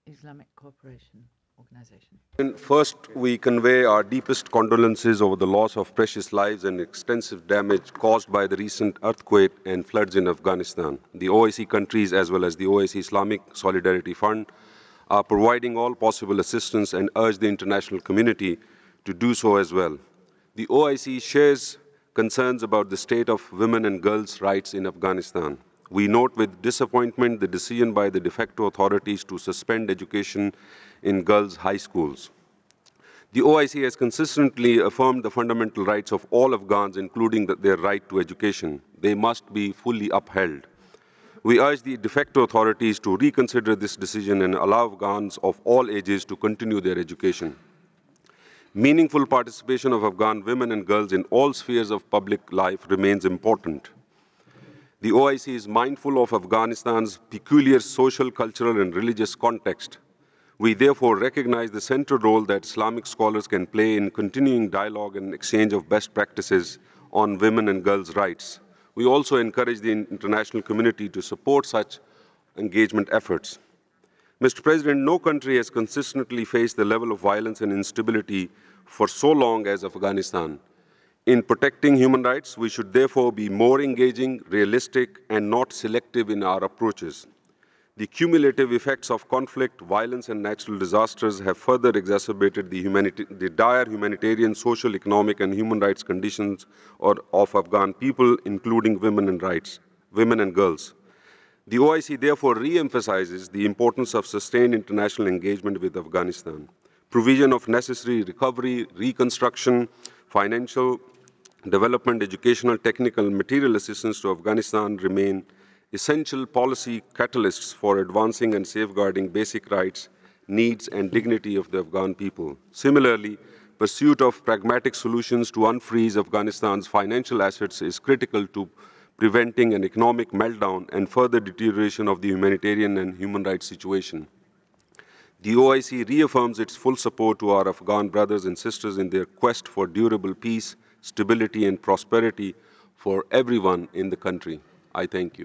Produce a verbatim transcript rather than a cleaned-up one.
Islamic Cooperation Organization. First, we convey our deepest condolences over the loss of precious lives and extensive damage caused by the recent earthquake and floods in Afghanistan. The O I C countries, as well as the O I C Islamic Solidarity Fund, are providing all possible assistance and urge the international community to do so as well. The O I C shares concerns about the state of women and girls' rights in Afghanistan. We note with disappointment the decision by the de facto authorities to suspend education in girls' high schools. The O I C has consistently affirmed the fundamental rights of all Afghans, including the, their right to education. They must be fully upheld. We urge the de facto authorities to reconsider this decision and allow Afghans of all ages to continue their education. Meaningful participation of Afghan women and girls in all spheres of public life remains important. The O I C is mindful of Afghanistan's peculiar social, cultural, and religious context. We therefore recognize the central role that Islamic scholars can play in continuing dialogue and exchange of best practices on women and girls' rights. We also encourage the international community to support such engagement efforts. Mister President, no country has consistently faced the level of violence and instability for so long as Afghanistan. In protecting human rights, we should therefore be more engaging, realistic, and not selective in our approaches. The cumulative effects of conflict, violence, and natural disasters have further exacerbated the, the dire humanitarian, social, economic, and human rights conditions of Afghan people, including women and rights, women and girls. The O I C therefore re-emphasizes the importance of sustained international engagement with Afghanistan. Provision of necessary recovery, reconstruction, financial, development, educational, technical, and material assistance to Afghanistan remain essential policy catalysts for advancing and safeguarding basic rights, needs, and dignity of the Afghan people. Similarly, pursuit of pragmatic solutions to unfreeze Afghanistan's financial assets is critical to preventing an economic meltdown and further deterioration of the humanitarian and human rights situation. The O I C reaffirms its full support to our Afghan brothers and sisters in their quest for durable peace, stability, and prosperity for everyone in the country. I thank you.